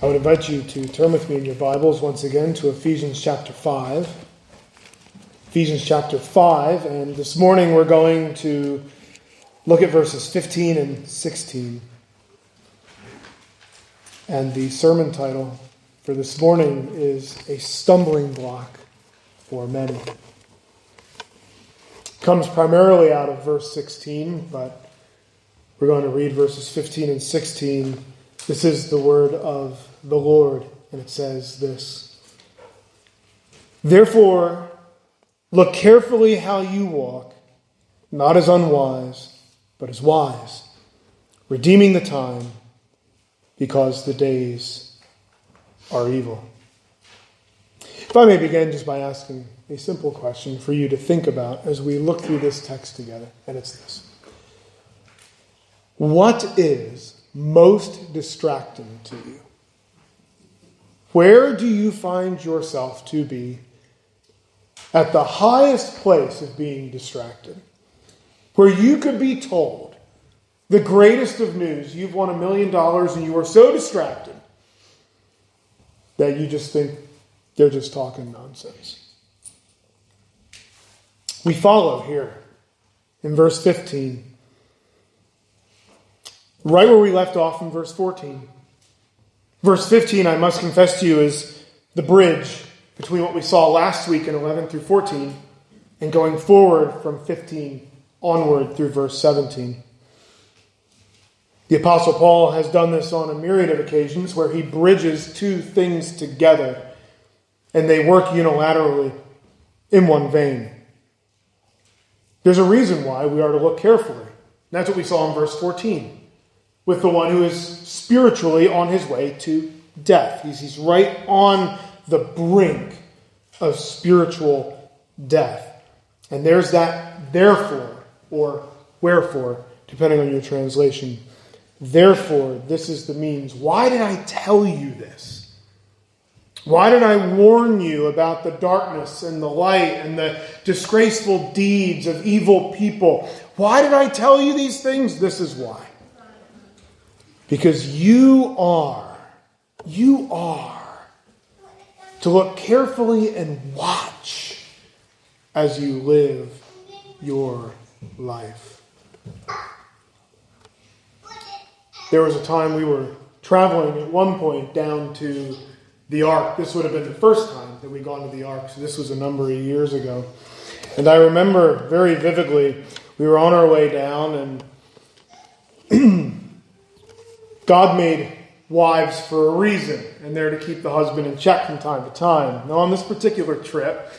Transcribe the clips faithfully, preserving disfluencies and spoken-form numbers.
I would invite you to turn with me in your Bibles once again to Ephesians chapter five. Ephesians chapter five, and this morning we're going to look at verses fifteen and sixteen. And the sermon title for this morning is A Stumbling Block for Many. It comes primarily out of verse sixteen, but we're going to read verses fifteen and sixteen. This is the word of the Lord, and it says this: Therefore, look carefully how you walk, not as unwise, but as wise, redeeming the time, because the days are evil. If I may begin just by asking a simple question for you to think about as we look through this text together, and it's this: what is most distracting to you? Where do you find yourself to be at the highest place of being distracted? Where you could be told the greatest of news, you've won a million dollars and you are so distracted that you just think they're just talking nonsense. We follow here in verse fifteen, right where we left off in verse fourteen. Verse fifteen, I must confess to you, is the bridge between what we saw last week in eleven through fourteen and going forward from fifteen onward through verse seventeen. The Apostle Paul has done this on a myriad of occasions where he bridges two things together and they work unilaterally in one vein. There's a reason why we are to look carefully. That's what we saw in verse fourteen. With the one who is spiritually on his way to death. He's, he's right on the brink of spiritual death. And there's that therefore, or wherefore, depending on your translation. Therefore, this is the means. Why did I tell you this? Why did I warn you about the darkness and the light and the disgraceful deeds of evil people? Why did I tell you these things? This is why. Because you are, you are to look carefully and watch as you live your life. There was a time we were traveling at one point down to the Ark. This would have been the first time that we'd gone to the Ark, so this was a number of years ago. And I remember very vividly, we were on our way down, and God made wives for a reason, and they're to keep the husband in check from time to time. Now, on this particular trip,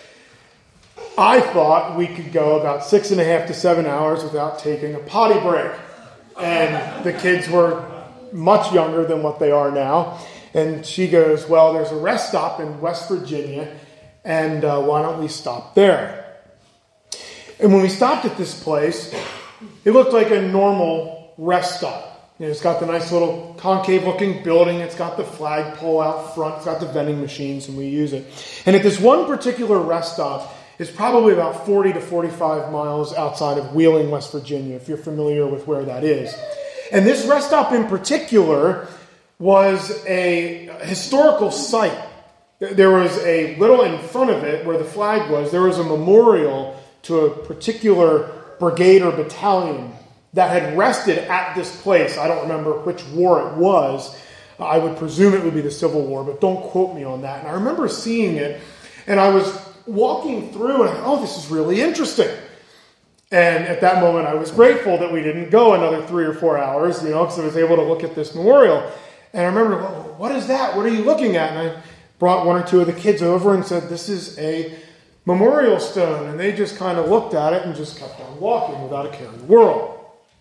I thought we could go about six and a half to seven hours without taking a potty break. And the kids were much younger than what they are now. And she goes, well, there's a rest stop in West Virginia, and uh, why don't we stop there? And when we stopped at this place, it looked like a normal rest stop. You know, it's got the nice little concave-looking building. It's got the flagpole out front. It's got the vending machines, and we use it. And at this one particular rest stop, it's probably about forty to forty-five miles outside of Wheeling, West Virginia, if you're familiar with where that is. And this rest stop in particular was a historical site. There was a little in front of it where the flag was. There was a memorial to a particular brigade or battalion that had rested at this place. I don't remember which war it was. I would presume it would be the Civil War, but don't quote me on that. And I remember seeing it, and I was walking through, and I thought, oh, this is really interesting. And at that moment, I was grateful that we didn't go another three or four hours, you know, because I was able to look at this memorial. And I remember, well, what is that? What are you looking at? And I brought one or two of the kids over and said, this is a memorial stone. And they just kind of looked at it and just kept on walking without a care in the world.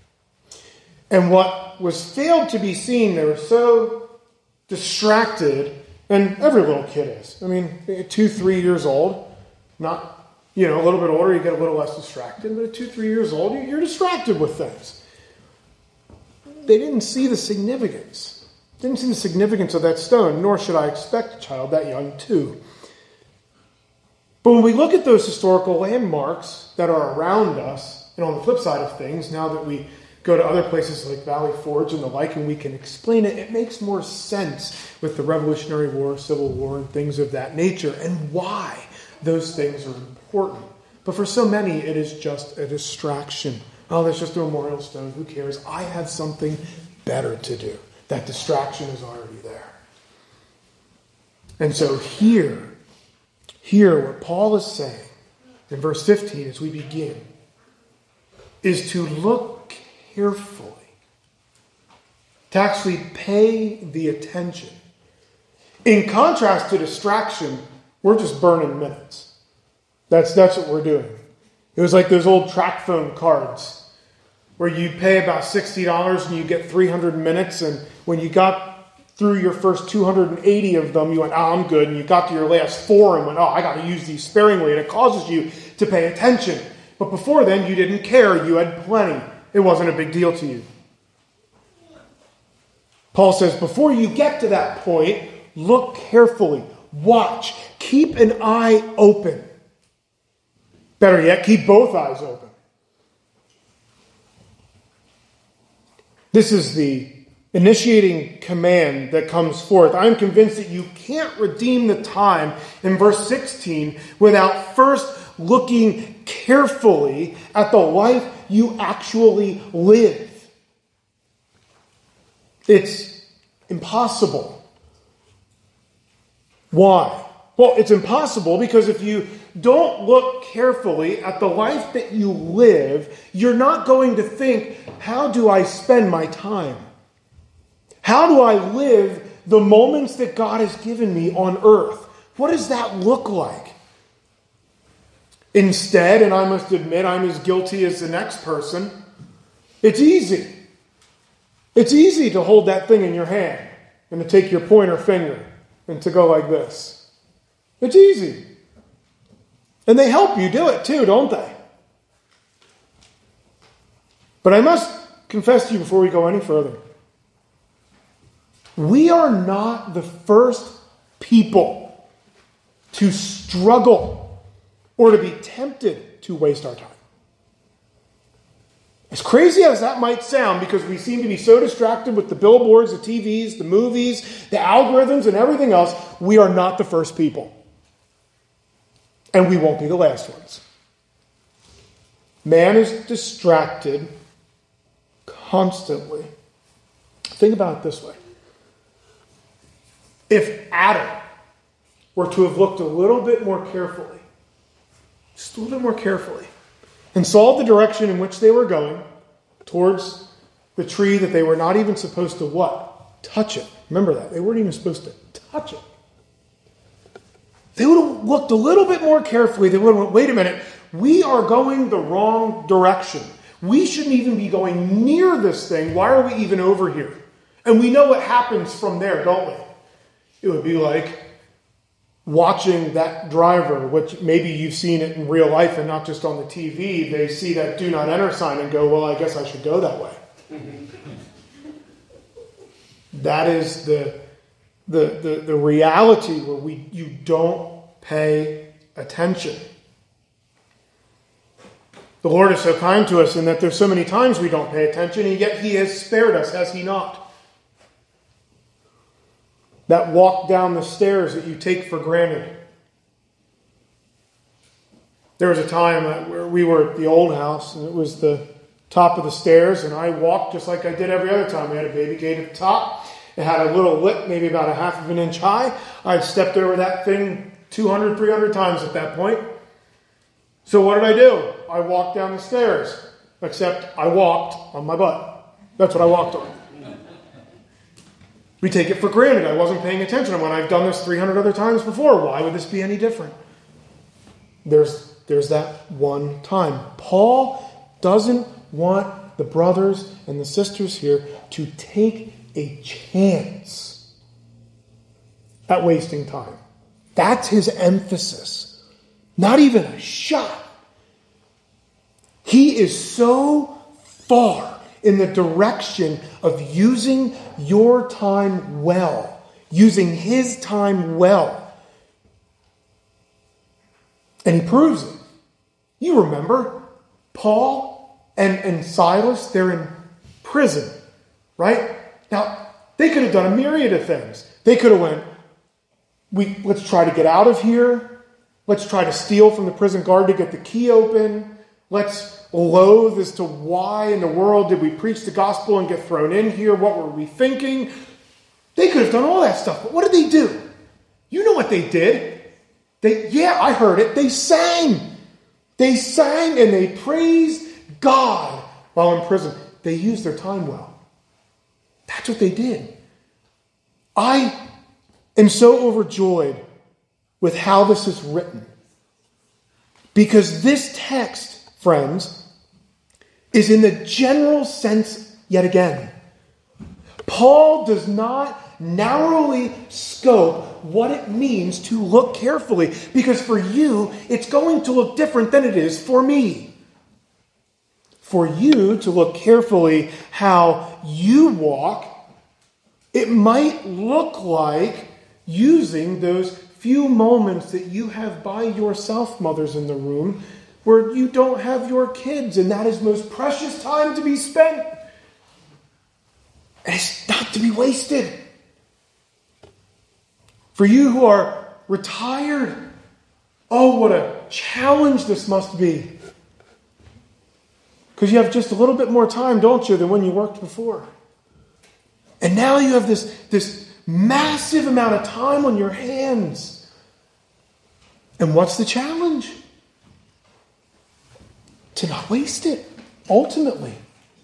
And what was failed to be seen, they were so distracted, and every little kid is. I mean, two, three years old, not, you know, a little bit older, you get a little less distracted, but at two, three years old, you're distracted with things. They didn't see the significance. Didn't see the significance of that stone, nor should I expect a child that young to. But when we look at those historical landmarks that are around us, and on the flip side of things, now that we go to other places like Valley Forge and the like, and we can explain it, it makes more sense with the Revolutionary War, Civil War, and things of that nature, and why those things are important. But for so many, it is just a distraction. Oh, there's just a memorial stone. Who cares? I have something better to do. That distraction is already there. And so here, here, what Paul is saying in verse fifteen as we begin is to look carefully, to actually pay the attention. In contrast to distraction, we're just burning minutes. That's, that's what we're doing. It was like those old track phone cards where you pay about sixty dollars and you get three hundred minutes, and when you got through your first two hundred eighty of them, you went, oh, I'm good, and you got to your last four and went, oh, I got to use these sparingly, and it causes you to pay attention. But before then, you didn't care. You had plenty. It wasn't a big deal to you. Paul says, before you get to that point, look carefully. Watch. Keep an eye open. Better yet, keep both eyes open. This is the initiating command that comes forth. I'm convinced that you can't redeem the time in verse sixteen without first looking carefully at the life you actually live. It's impossible. Why? Well, it's impossible because if you don't look carefully at the life that you live, you're not going to think, how do I spend my time? How do I live the moments that God has given me on earth? What does that look like? Instead, and I must admit I'm as guilty as the next person, it's easy. It's easy to hold that thing in your hand and to take your pointer finger and to go like this. It's easy. And they help you do it too, don't they? But I must confess to you before we go any further. We are not the first people to struggle or to be tempted to waste our time. As crazy as that might sound, because we seem to be so distracted with the billboards, the T Vs, the movies, the algorithms, and everything else, we are not the first people. And we won't be the last ones. Man is distracted constantly. Think about it this way. If Adam were to have looked a little bit more carefully, just a little bit more carefully, and saw the direction in which they were going, towards the tree that they were not even supposed to what? Touch it. Remember that. They weren't even supposed to touch it. They would have looked a little bit more carefully. They would have went, wait a minute, we are going the wrong direction. We shouldn't even be going near this thing. Why are we even over here? And we know what happens from there, don't we? It would be like watching that driver, which maybe you've seen it in real life and not just on the T V. They see that do not enter sign and go, well, I guess I should go that way. That is the, the, the, the reality where we you don't pay attention. The Lord is so kind to us in that there's so many times we don't pay attention, and yet He has spared us, has He not? That walk down the stairs that you take for granted. There was a time where we were at the old house, and it was the top of the stairs, and I walked just like I did every other time. We had a baby gate at the top. It had a little lip, maybe about a half of an inch high. I'd stepped over that thing two hundred, three hundred times at that point. So what did I do? I walked down the stairs, except I walked on my butt. That's what I walked on. We take it for granted. I wasn't paying attention. And when I've done this three hundred other times before, why would this be any different? There's, there's that one time. Paul doesn't want the brothers and the sisters here to take a chance at wasting time. That's his emphasis. Not even a shot. He is so far in the direction of using your time well, using his time well. And he proves it. You remember Paul and, and Silas, they're in prison, right? Now, they could have done a myriad of things. They could have went, we, let's try to get out of here. Let's try to steal from the prison guard to get the key open. Let's loathe as to why in the world did we preach the gospel and get thrown in here? What were we thinking? They could have done all that stuff, but what did they do? You know what they did. They, yeah, I heard it. They sang. They sang and they praised God while in prison. They used their time well. That's what they did. I am so overjoyed with how this is written. Because this text, friends, is in the general sense yet again. Paul does not narrowly scope what it means to look carefully. Because for you, it's going to look different than it is for me. For you to look carefully how you walk, it might look like using those few moments that you have by yourself, mothers in the room, where you don't have your kids, and that is most precious time to be spent. And it's not to be wasted. For you who are retired, oh, what a challenge this must be. Because you have just a little bit more time, don't you, than when you worked before. And now you have this, this massive amount of time on your hands. And what's the challenge? To not waste it, ultimately.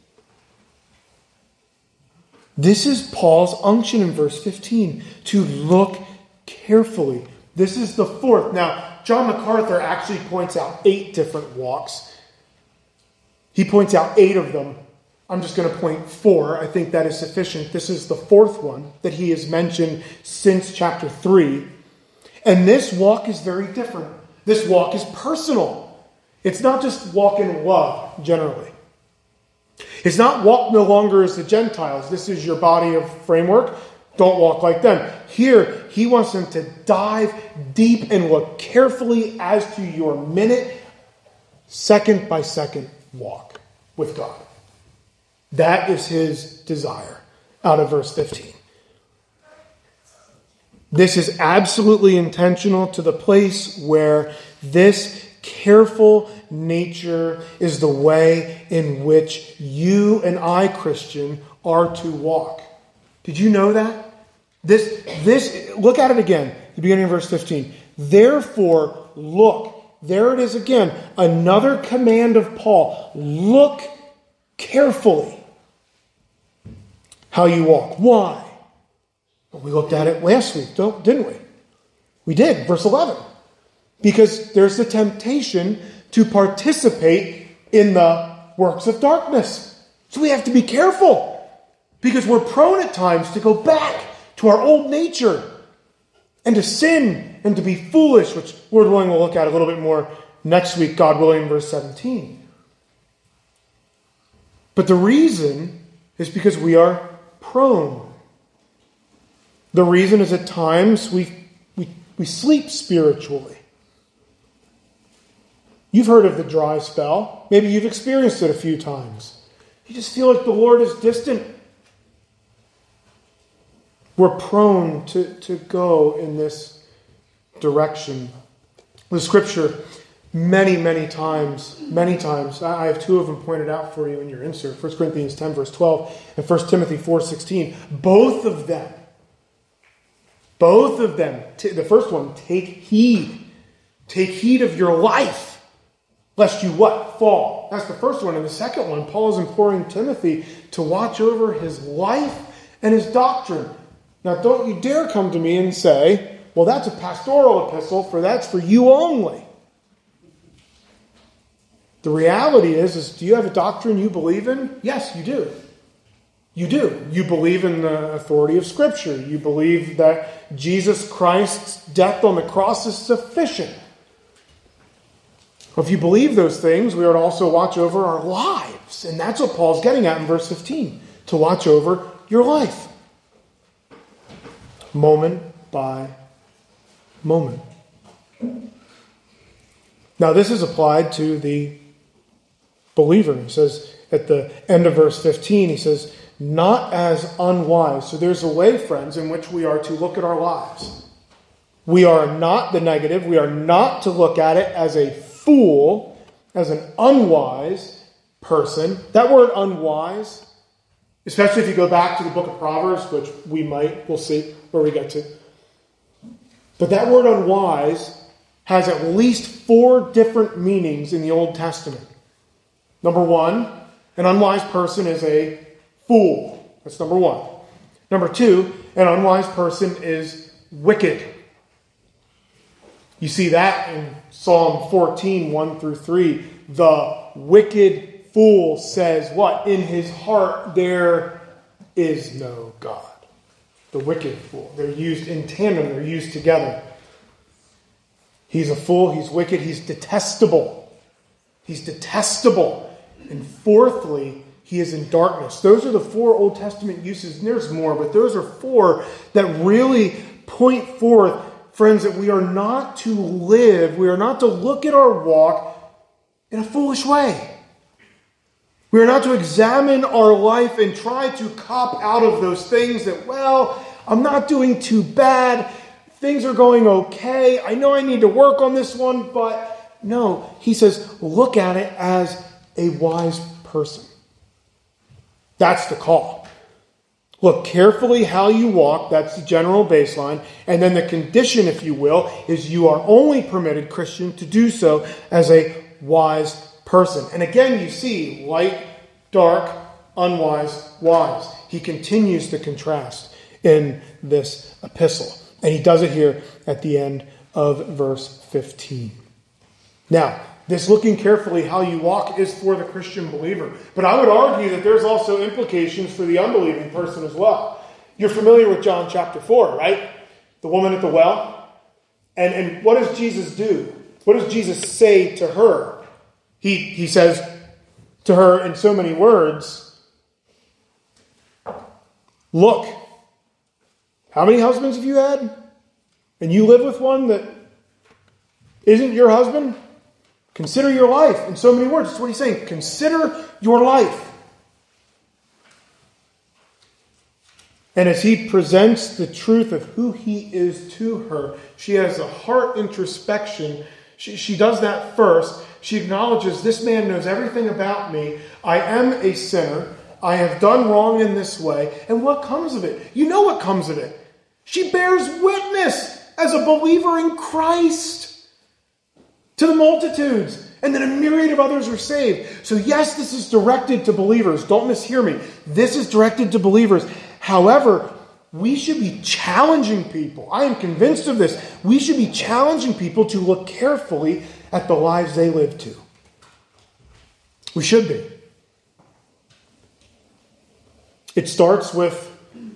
This is Paul's unction in verse fifteen, to look carefully. This is the fourth. Now, John MacArthur actually points out eight different walks. He points out eight of them. I'm just going to point four. I think that is sufficient. This is the fourth one that he has mentioned since chapter three. And this walk is very different. This walk is personal. It's not just walk in love, generally. It's not walk no longer as the Gentiles. This is your body of framework. Don't walk like them. Here, he wants them to dive deep and look carefully as to your minute, second by second walk with God. That is his desire out of verse fifteen. This is absolutely intentional to the place where this careful nature is the way in which you and I, Christian, are to walk. Did you know that? This, this, look at it again, the beginning of verse fifteen. Therefore, look. There it is again. Another command of Paul. Look carefully how you walk. Why? Well, we looked at it last week, didn't we? We did, verse eleven. Because there's the temptation to participate in the works of darkness. So we have to be careful. Because we're prone at times to go back to our old nature and to sin and to be foolish, which, Lord willing, we'll look at a little bit more next week, God willing, in verse seventeen. But the reason is because we are prone. The reason is at times we, we, we sleep spiritually. You've heard of the dry spell. Maybe you've experienced it a few times. You just feel like the Lord is distant. We're prone to, to go in this direction. The scripture, many, many times, many times, I have two of them pointed out for you in your insert. First Corinthians ten, verse twelve, and First Timothy four, sixteen. Both of them, both of them, t- the first one, take heed. Take heed of your life, lest you what? Fall. That's the first one. And the second one, Paul is imploring Timothy to watch over his life and his doctrine. Now, don't you dare come to me and say, well, that's a pastoral epistle, for that's for you only. The reality is, is, do you have a doctrine you believe in? Yes, you do. You do. You believe in the authority of Scripture. You believe that Jesus Christ's death on the cross is sufficient. If you believe those things, we are to also watch over our lives. And that's what Paul's getting at in verse fifteen. To watch over your life. Moment by moment. Now this is applied to the believer. He says, at the end of verse fifteen. He says, not as unwise. So there's a way, friends, in which we are to look at our lives. We are not the negative. We are not to look at it as a fool, as an unwise person. That word unwise, especially if you go back to the book of Proverbs, which we might, we'll see where we get to. But that word unwise has at least four different meanings in the Old Testament. Number one, an unwise person is a fool. That's number one. Number two, an unwise person is wicked. You see that in Psalm fourteen, one through three. The wicked fool says what? In his heart there is no God. The wicked fool. They're used in tandem. They're used together. He's a fool. He's wicked. He's detestable. He's detestable. And fourthly, he is in darkness. Those are the four Old Testament uses. And there's more, but those are four that really point forth, friends, that we are not to live, we are not to look at our walk in a foolish way. We are not to examine our life and try to cop out of those things that, well, I'm not doing too bad. Things are going okay. I know I need to work on this one, but no. He says, look at it as a wise person. That's the call. Look carefully how you walk. That's the general baseline. And then the condition, if you will, is you are only permitted, Christian, to do so as a wise person. And again, you see light, dark, unwise, wise. He continues to contrast in this epistle. And he does it here at the end of verse fifteen. Now, this looking carefully how you walk is for the Christian believer. But I would argue that there's also implications for the unbelieving person as well. You're familiar with John chapter four, right? The woman at the well. And, and what does Jesus do? What does Jesus say to her? He, he says to her in so many words, look, how many husbands have you had? And you live with one that isn't your husband? Consider your life. In so many words, that's what he's saying. Consider your life. And as he presents the truth of who he is to her, she has a heart introspection. She, she does that first. She acknowledges, this man knows everything about me. I am a sinner. I have done wrong in this way. And what comes of it? You know what comes of it. She bears witness as a believer in Christ to the multitudes. And then a myriad of others are saved. So yes, this is directed to believers. Don't mishear me. This is directed to believers. However, we should be challenging people. I am convinced of this. We should be challenging people to look carefully at the lives they live too. We should be. It starts with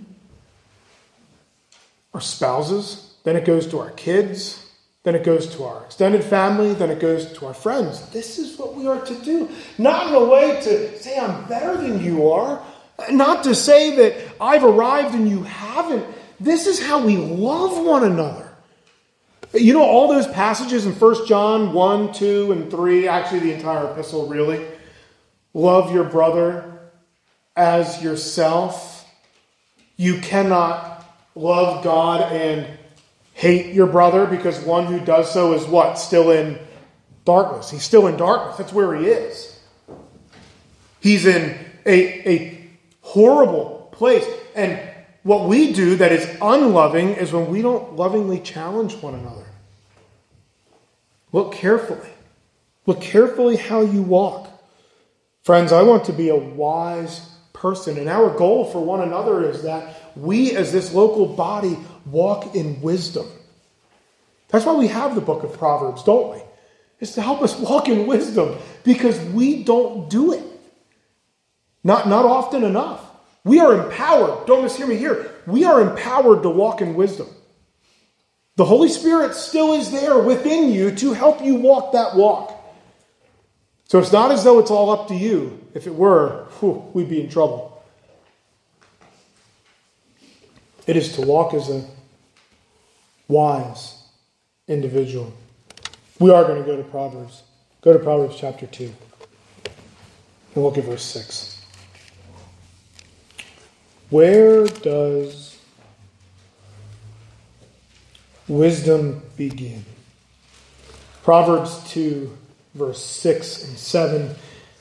our spouses, then it goes to our kids, then it goes to our extended family, then it goes to our friends. This is what we are to do. Not in a way to say I'm better than you are, not to say that I've arrived and you haven't. This is how we love one another. You know, all those passages in First John one, two, and three, actually the entire epistle really, love your brother as yourself. You cannot love God and hate your brother, because one who does so is what? Still in darkness. He's still in darkness. That's where he is. He's in a, a horrible place. And what we do that is unloving is when we don't lovingly challenge one another. Look carefully. Look carefully how you walk. Friends, I want to be a wise person. And our goal for one another is that we as this local body walk in wisdom. That's why we have the book of Proverbs, don't we? It's to help us walk in wisdom, because we don't do it. Not, not often enough. We are empowered. Don't mishear me here. We are empowered to walk in wisdom. The Holy Spirit still is there within you to help you walk that walk. So it's not as though it's all up to you. If it were, whew, we'd be in trouble. It is to walk as a wise individual. We are going to go to Proverbs. Go to Proverbs chapter two. And look at verse six. Where does wisdom begin? Proverbs two, verse six and seven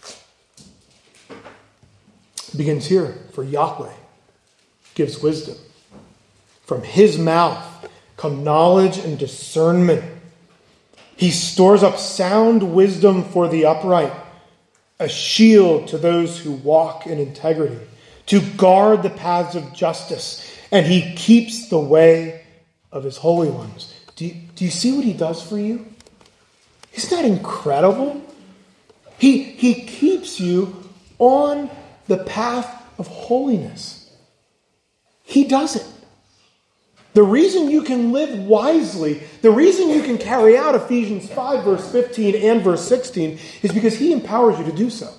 begins here. For Yahweh gives wisdom. From his mouth come knowledge and discernment. He stores up sound wisdom for the upright, a shield to those who walk in integrity, to guard the paths of justice, and he keeps the way of his holy ones. Do you, do you see what he does for you? Isn't that incredible? He, he keeps you on the path of holiness. He does it. The reason you can live wisely, the reason you can carry out Ephesians five, verse fifteen and verse sixteen, is because he empowers you to do so.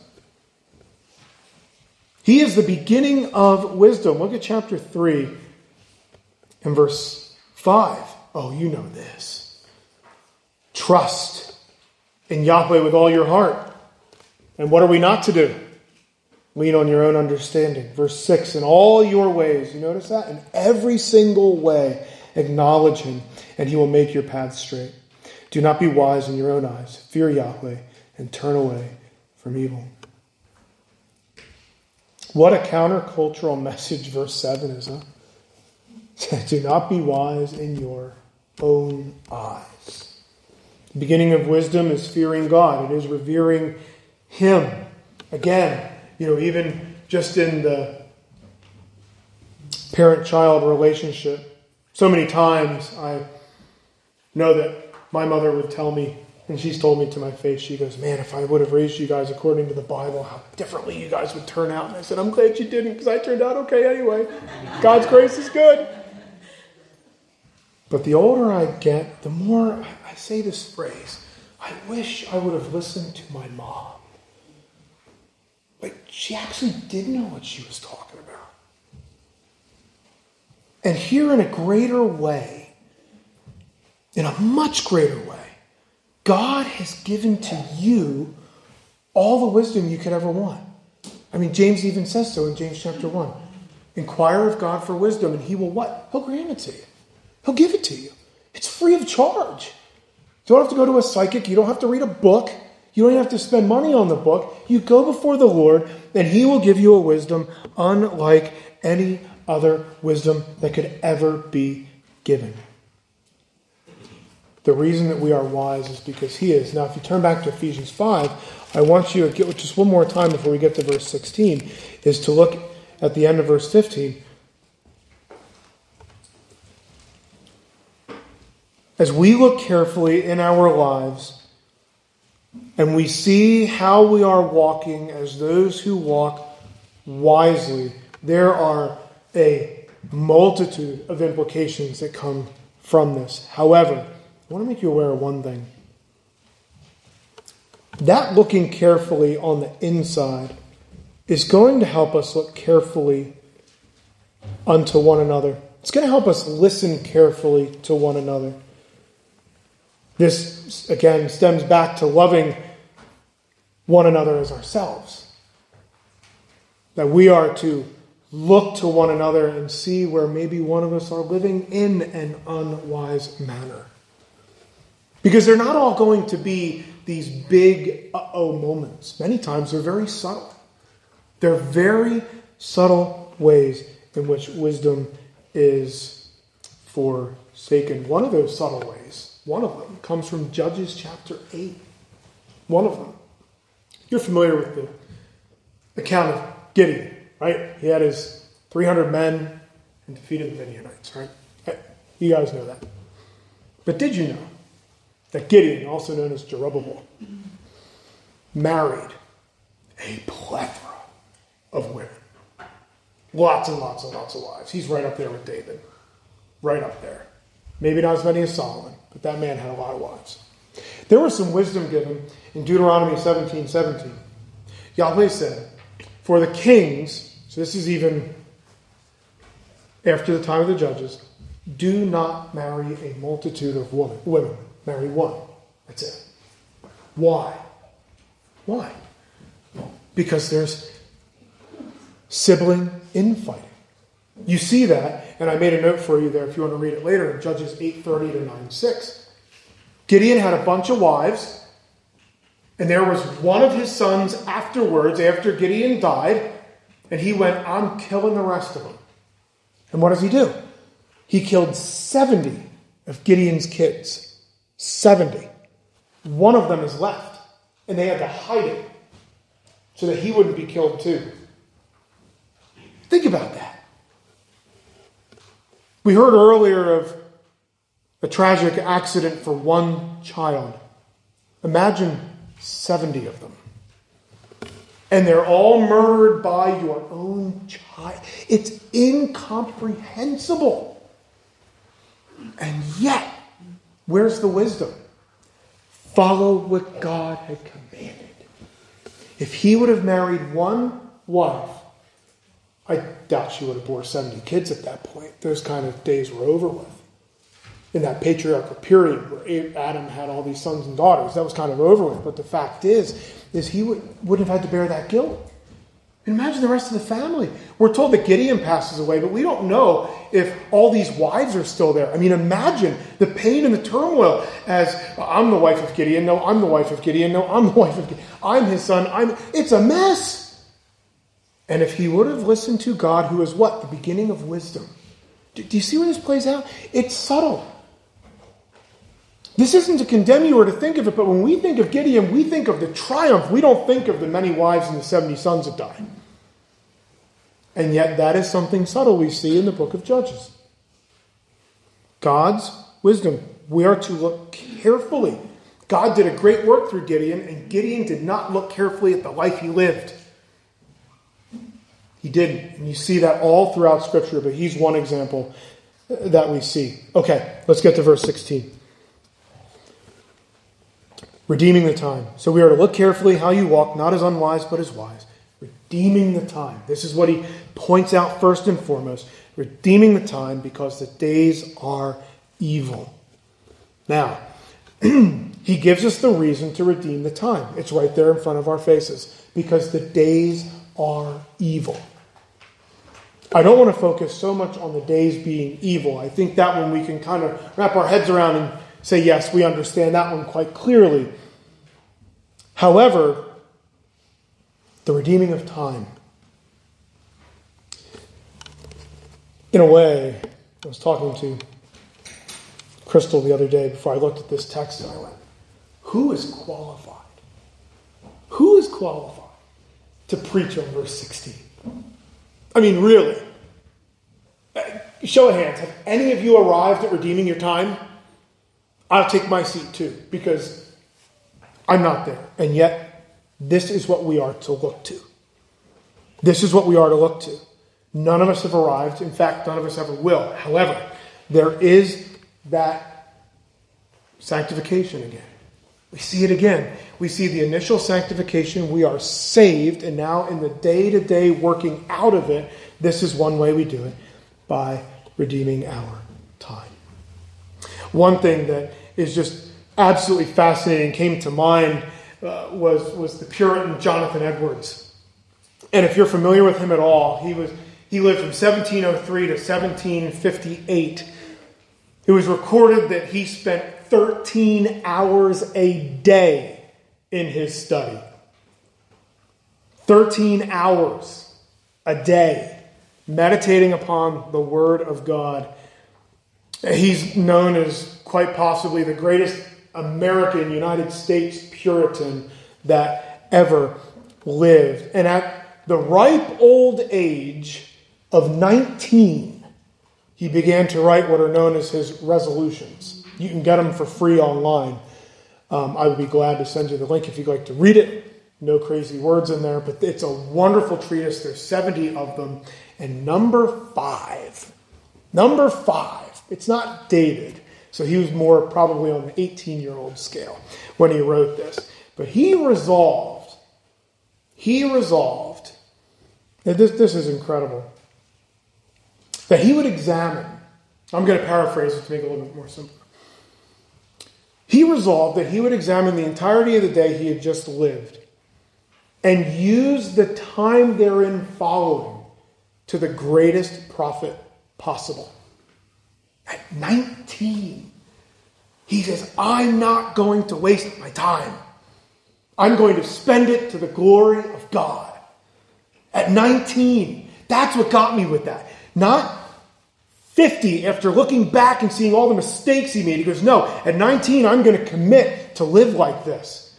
He is the beginning of wisdom. Look at chapter three and verse five. Oh, you know this. Trust in Yahweh with all your heart. And what are we not to do? Lean on your own understanding. Verse six, in all your ways, you notice that? In every single way, acknowledge him, and he will make your path straight. Do not be wise in your own eyes. Fear Yahweh, and turn away from evil. What a countercultural message verse seven is, huh? Do not be wise in your own eyes. The beginning of wisdom is fearing God. It is revering him. Again, you know, even just in the parent-child relationship, so many times I know that my mother would tell me, and she's told me to my face, she goes, man, if I would have raised you guys according to the Bible, how differently you guys would turn out. And I said, I'm glad you didn't, because I turned out okay anyway. God's grace is good. But the older I get, the more I say this phrase, I wish I would have listened to my mom. Like, she actually did know what she was talking about. And here in a greater way, in a much greater way, God has given to you all the wisdom you could ever want. I mean, James even says so in James chapter one. Inquire of God for wisdom, and he will what? He'll grant it to you. He'll give it to you. It's free of charge. You don't have to go to a psychic. You don't have to read a book. You don't have to spend money on the book. You go before the Lord, and he will give you a wisdom unlike any other wisdom that could ever be given. The reason that we are wise is because he is. Now, if you turn back to Ephesians five, I want you to get just one more time before we get to verse sixteen, is to look at the end of verse fifteen. As we look carefully in our lives, and we see how we are walking as those who walk wisely, there are a multitude of implications that come from this. However, I want to make you aware of one thing. That looking carefully on the inside is going to help us look carefully unto one another. It's going to help us listen carefully to one another. This, again, stems back to loving one another as ourselves. That we are to look to one another and see where maybe one of us are living in an unwise manner. Because they're not all going to be these big uh-oh moments. Many times they're very subtle. They're very subtle ways in which wisdom is forsaken. One of those subtle ways, one of them, comes from Judges chapter eight. One of them. You're familiar with the account of Gideon, right? He had his three hundred men and defeated the Midianites, right? You guys know that. But did you know that Gideon, also known as Jerubbaal, married a plethora of women? Lots and lots and lots of wives. He's right up there with David. Right up there. Maybe not as many as Solomon, but that man had a lot of wives. There was some wisdom given in Deuteronomy seventeen seventeen. Yahweh said, for the kings, so this is even after the time of the judges, do not marry a multitude of women. women. Marry one. That's it. Why? Why? Because there's sibling infighting. You see that, and I made a note for you there if you want to read it later in Judges eight thirty to nine six. Gideon had a bunch of wives, and there was one of his sons afterwards, after Gideon died, and he went, I'm killing the rest of them. And what does he do? He killed seventy of Gideon's kids. seventy. One of them is left, and they had to hide it so that he wouldn't be killed too. Think about that. We heard earlier of a tragic accident for one child. Imagine seventy of them. And they're all murdered by your own child. It's incomprehensible. And yet, where's the wisdom? Follow what God had commanded. If he would have married one wife, I doubt she would have bore seventy kids at that point. Those kind of days were over with. In that patriarchal period where Adam had all these sons and daughters, that was kind of over with. But the fact is, is he would, wouldn't have had to bear that guilt. Imagine the rest of the family. We're told that Gideon passes away, but we don't know if all these wives are still there. I mean, imagine the pain and the turmoil as I'm the wife of Gideon. No, I'm the wife of Gideon. No, I'm the wife of Gideon. I'm his son. I'm. It's a mess. And if he would have listened to God, who is what? The beginning of wisdom. Do, do you see where this plays out? It's subtle. This isn't to condemn you or to think of it, but when we think of Gideon, we think of the triumph. We don't think of the many wives and the seventy sons that died. And yet that is something subtle we see in the book of Judges. God's wisdom. We are to look carefully. God did a great work through Gideon, and Gideon did not look carefully at the life he lived. He didn't. And you see that all throughout Scripture, but he's one example that we see. Okay, let's get to verse sixteen. Redeeming the time. So we are to look carefully how you walk, not as unwise, but as wise. Redeeming the time. This is what he points out first and foremost. Redeeming the time because the days are evil. Now, he gives us the reason to redeem the time. It's right there in front of our faces. Because the days are evil. I don't want to focus so much on the days being evil. I think that one we can kind of wrap our heads around and say, yes, we understand that one quite clearly. However, the redeeming of time. In a way, I was talking to Crystal the other day before I looked at this text and I went, who is qualified? Who is qualified to preach on verse sixteen? I mean, really. Show of hands. Have any of you arrived at redeeming your time? I'll take my seat too, because I'm not there. And yet, this is what we are to look to. This is what we are to look to. None of us have arrived. In fact, none of us ever will. However, there is that sanctification again. We see it again. We see the initial sanctification. We are saved. And now in the day-to-day working out of it, this is one way we do it, by redeeming our time. One thing that is just absolutely fascinating came to mind uh, was, was the Puritan Jonathan Edwards. And if you're familiar with him at all, he was he lived from seventeen oh three to seventeen fifty-eight. It was recorded that he spent thirteen hours a day in his study. thirteen hours a day meditating upon the Word of God. He's known as quite possibly the greatest American United States Puritan that ever lived. And at the ripe old age of nineteen, he began to write what are known as his resolutions. You can get them for free online. Um, I would be glad to send you the link if you'd like to read it. No crazy words in there, but it's a wonderful treatise. There's seventy of them. And number five, number five, it's not dated. So he was more probably on the eighteen-year-old scale when he wrote this. But he resolved, he resolved, and this, this is incredible, that he would examine, I'm going to paraphrase it to make it a little bit more simple. He resolved that he would examine the entirety of the day he had just lived and use the time therein following to the greatest profit possible. At nineteen, he says, I'm not going to waste my time. I'm going to spend it to the glory of God. At nineteen, that's what got me with that. Not fifty, after looking back and seeing all the mistakes he made. He goes, no, at nineteen, I'm going to commit to live like this.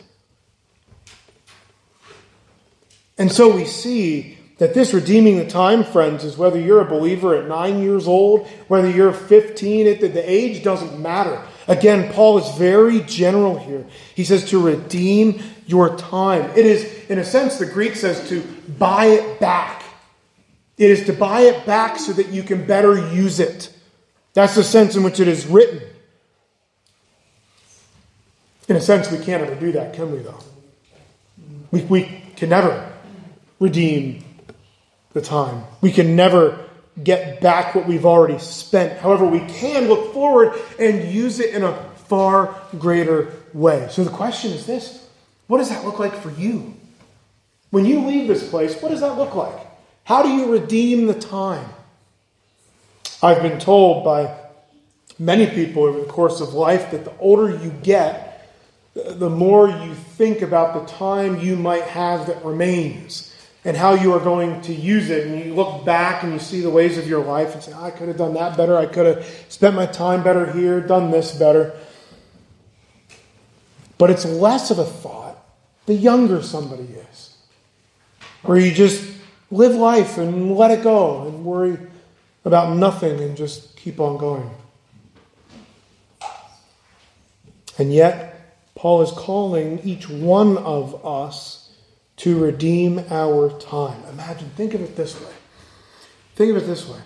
And so we see that this redeeming the time, friends, is whether you're a believer at nine years old, whether you're fifteen, it, the age doesn't matter. Again, Paul is very general here. He says to redeem your time. It is, in a sense, the Greek says to buy it back. It is to buy it back so that you can better use it. That's the sense in which it is written. In a sense, we can't ever do that, can we, though? We, we can never redeem the time. We can never get back what we've already spent. However, we can look forward and use it in a far greater way. So the question is this: what does that look like for you? When you leave this place, what does that look like? How do you redeem the time? I've been told by many people over the course of life that the older you get, the more you think about the time you might have that remains and how you are going to use it. And you look back and you see the ways of your life and say, I could have done that better. I could have spent my time better here, done this better. But it's less of a thought the younger somebody is, where you just live life and let it go and worry about nothing and just keep on going. And yet, Paul is calling each one of us to redeem our time. Imagine, think of it this way. Think of it this way.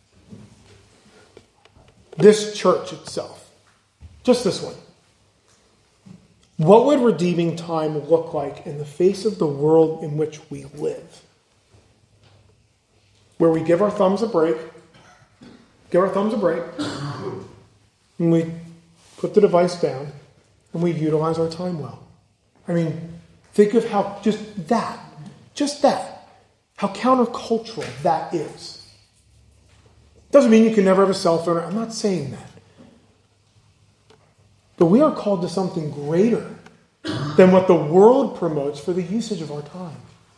This church itself, just this one. What would redeeming time look like in the face of the world in which we live? Where we give our thumbs a break, give our thumbs a break, and we put the device down, and we utilize our time well. I mean, think of how just that, just that, how countercultural that is. Doesn't mean you can never have a cell phone. I'm not saying that. But we are called to something greater than what the world promotes for the usage of our time.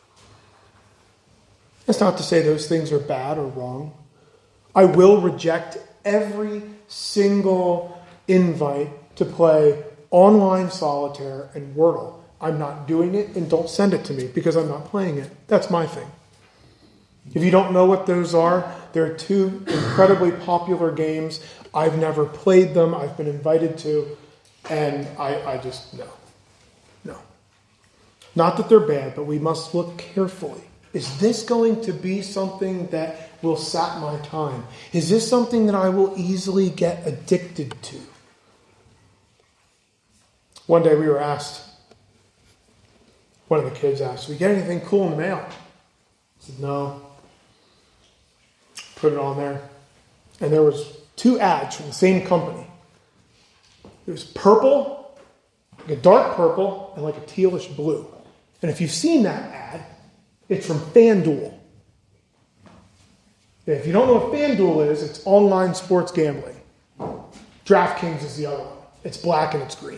That's not to say those things are bad or wrong. I will reject every single invite to play online solitaire and Wordle. I'm not doing it, and don't send it to me because I'm not playing it. That's my thing. If you don't know what those are, they're two incredibly popular games. I've never played them. I've been invited to, and I, I just, no. No. Not that they're bad, but we must look carefully. Is this going to be something that will sap my time? Is this something that I will easily get addicted to? One day we were asked, one of the kids asked, "We get anything cool in the mail?" I said, "No." Put it on there. And there was two ads from the same company. It was purple, like a dark purple, and like a tealish blue. And if you've seen that ad, it's from FanDuel. If you don't know what FanDuel is, it's online sports gambling. DraftKings is the other one. It's black and it's green.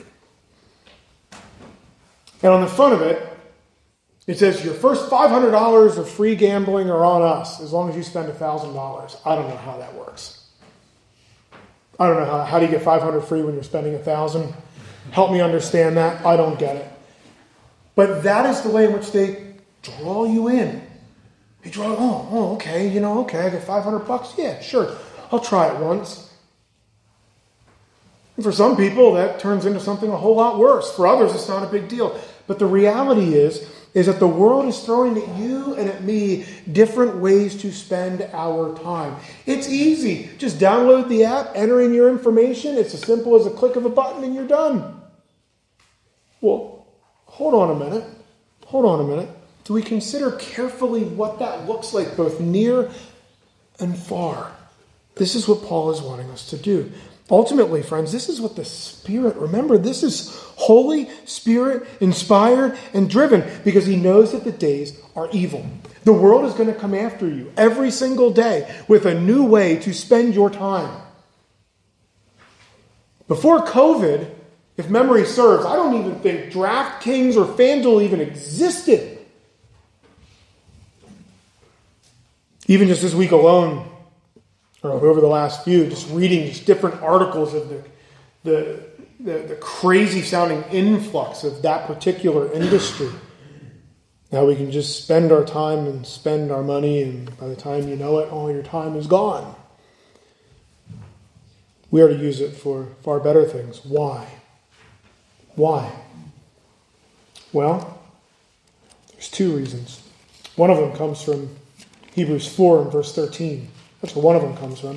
And on the front of it, it says, your first five hundred dollars of free gambling are on us, as long as you spend one thousand dollars. I don't know how that works. I don't know how, how do you get five hundred dollars free when you're spending one thousand dollars? Help me understand that. I don't get it. But that is the way in which they draw you in. They draw, oh, oh, okay, you know, okay, I get five hundred bucks. Yeah, sure, I'll try it once. And for some people, that turns into something a whole lot worse. For others, it's not a big deal. But the reality is, is that the world is throwing at you and at me different ways to spend our time. It's easy. Just download the app, enter in your information. It's as simple as a click of a button and you're done. Well, hold on a minute. Hold on a minute. Do we consider carefully what that looks like, both near and far? This is what Paul is wanting us to do. Ultimately, friends, this is what the Spirit, remember, this is Holy Spirit inspired and driven because he knows that the days are evil. The world is going to come after you every single day with a new way to spend your time. Before COVID, if memory serves, I don't even think DraftKings or FanDuel even existed. Even just this week alone, or over the last few, just reading just different articles of the, the, the, the crazy sounding influx of that particular industry. Now we can just spend our time and spend our money, and by the time you know it, all your time is gone. We are to use it for far better things. Why? Why? Well, there's two reasons. One of them comes from Hebrews four and verse thirteen. That's where one of them comes from.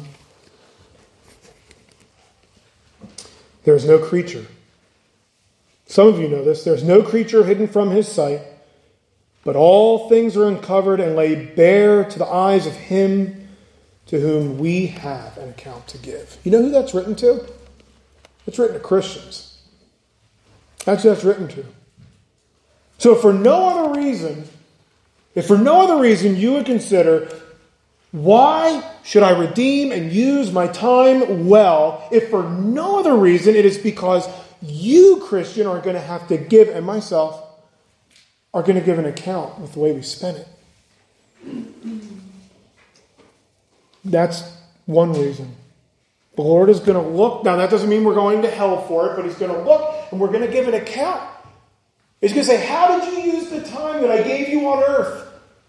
There is no creature. Some of you know this. There's no creature hidden from his sight, but all things are uncovered and laid bare to the eyes of him to whom we have an account to give. You know who that's written to? It's written to Christians. That's who that's written to. So for no other reason, if for no other reason you would consider, why should I redeem and use my time well? If for no other reason, it is because you, Christian, are going to have to give, and myself, are going to give an account with the way we spent it. That's one reason. The Lord is going to look. Now, that doesn't mean we're going to hell for it, but he's going to look and we're going to give an account. He's going to say, how did you use the time that I gave you on earth?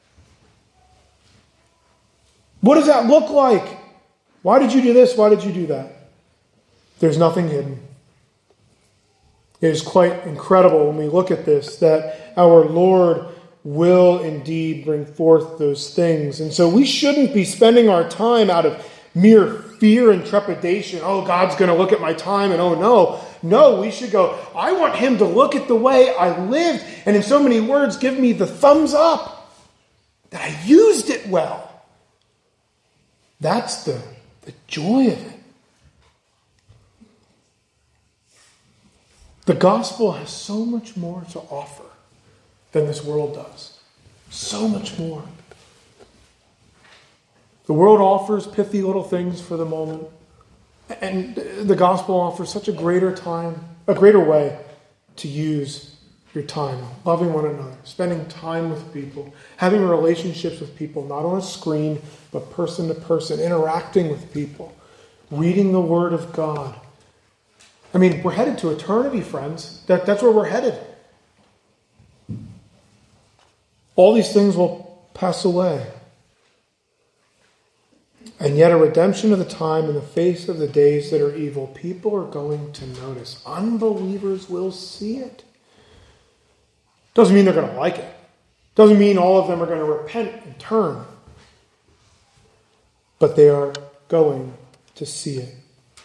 What does that look like? Why did you do this? Why did you do that? There's nothing hidden. It is quite incredible when we look at this that our Lord will indeed bring forth those things. And so we shouldn't be spending our time out of mere fear and trepidation. Oh, God's going to look at my time and oh no. No, we should go, I want him to look at the way I lived and in so many words give me the thumbs up that I used it well. That's the, the joy of it. The gospel has so much more to offer than this world does. So much more. The world offers pithy little things for the moment. And the gospel offers such a greater time, a greater way to use your time. Loving one another, spending time with people, having relationships with people, not on a screen, but person to person, interacting with people, reading the Word of God. I mean, we're headed to eternity, friends. That, that's where we're headed. All these things will pass away. And yet a redemption of the time in the face of the days that are evil, people are going to notice. Unbelievers will see it. Doesn't mean they're going to like it. Doesn't mean all of them are going to repent and turn. But they are going to see it.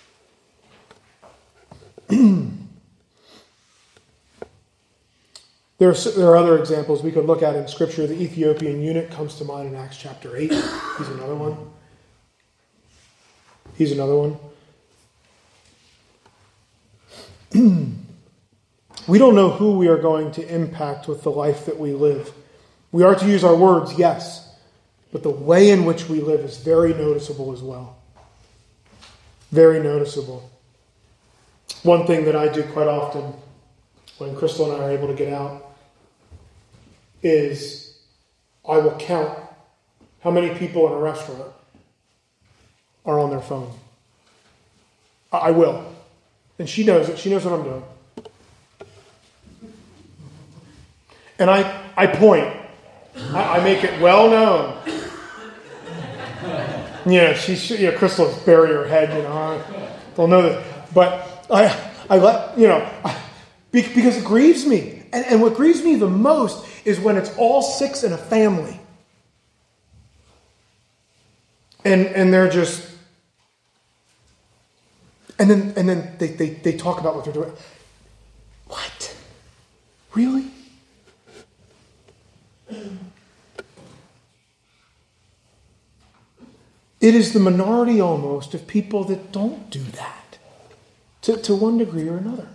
There are, there are other examples we could look at in Scripture. The Ethiopian eunuch comes to mind in Acts chapter eight. He's another one. He's another one. We don't know who we are going to impact with the life that we live. We are to use our words, yes, but the way in which we live is very noticeable as well. Very noticeable. One thing that I do quite often when Crystal and I are able to get out is I will count how many people in a restaurant are on their phone. I will. And she knows it. She knows what I'm doing. And I, I point. I, I make it well known. You know, she's, you know, Crystal's bury her head, you know. I don't know that. But I, I let, you know, I, because it grieves me. And, and what grieves me the most is when it's all six in a family. And and they're just, and then and then they, they, they talk about what they're doing. What? Really? It is the minority almost of people that don't do that. to, to one degree or another.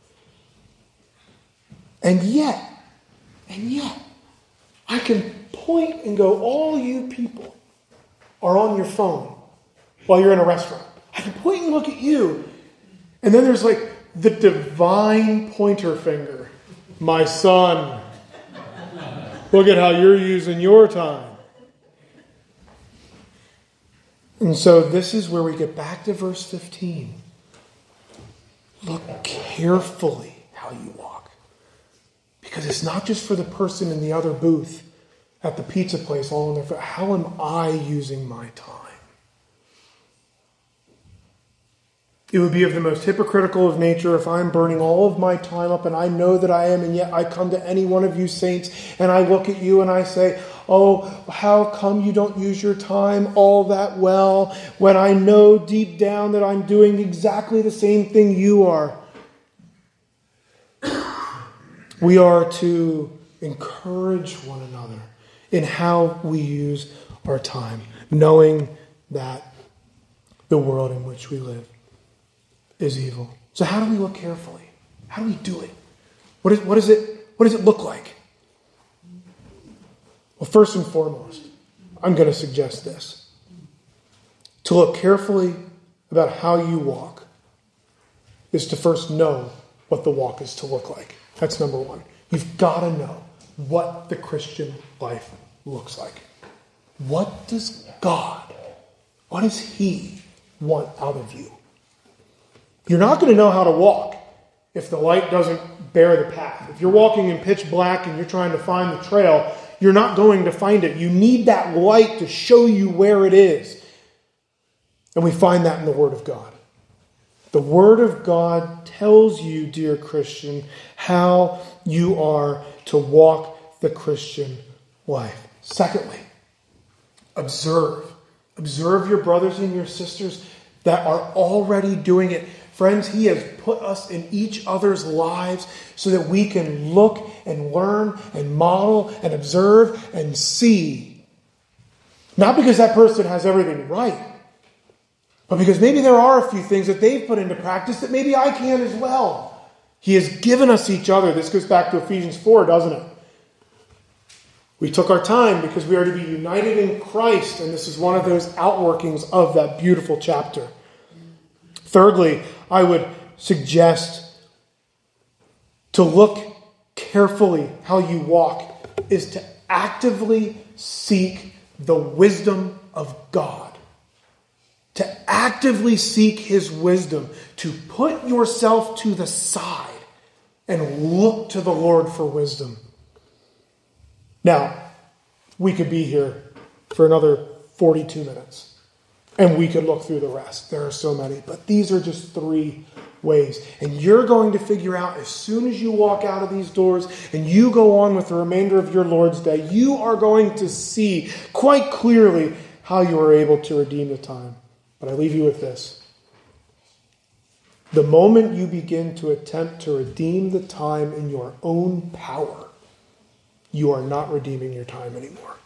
And yet, and yet, I can point and go, all you people are on your phone while you're in a restaurant. I can point and look at you. And then there's like the divine pointer finger. My son, look at how you're using your time. And so this is where we get back to verse fifteen. Look carefully how you walk. Because it's not just for the person in the other booth at the pizza place all on their phone. How am I using my time? It would be of the most hypocritical of nature if I'm burning all of my time up, and I know that I am, and yet I come to any one of you saints and I look at you and I say, oh, how come you don't use your time all that well when I know deep down that I'm doing exactly the same thing you are? We are to encourage one another in how we use our time, knowing that the world in which we live is evil. So how do we look carefully? How do we do it? What is, what is it? What does it look like? Well, first and foremost, I'm going to suggest this. To look carefully about how you walk is to first know what the walk is to look like. That's number one. You've got to know what the Christian life looks like. What does God, what does He want out of you? You're not going to know how to walk if the light doesn't bear the path. If you're walking in pitch black and you're trying to find the trail, you're not going to find it. You need that light to show you where it is. And we find that in the Word of God. The Word of God tells you, dear Christian, how you are to walk the Christian life. Secondly, observe. Observe your brothers and your sisters that are already doing it. Friends, He has put us in each other's lives so that we can look and learn and model and observe and see. Not because that person has everything right, but because maybe there are a few things that they've put into practice that maybe I can as well. He has given us each other. This goes back to Ephesians four, doesn't it? We took our time because we are to be united in Christ, and this is one of those outworkings of that beautiful chapter. Thirdly, I would suggest to look carefully how you walk is to actively seek the wisdom of God. To actively seek His wisdom. To put yourself to the side and look to the Lord for wisdom. Now, we could be here for another forty-two minutes. And we could look through the rest. There are so many. But these are just three ways. And you're going to figure out as soon as you walk out of these doors and you go on with the remainder of your Lord's Day, you are going to see quite clearly how you are able to redeem the time. But I leave you with this. The moment you begin to attempt to redeem the time in your own power, you are not redeeming your time anymore.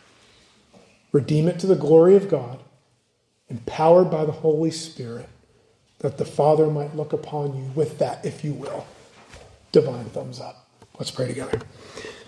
Redeem it to the glory of God, empowered by the Holy Spirit, that the Father might look upon you with that, if you will, divine thumbs up. Let's pray together.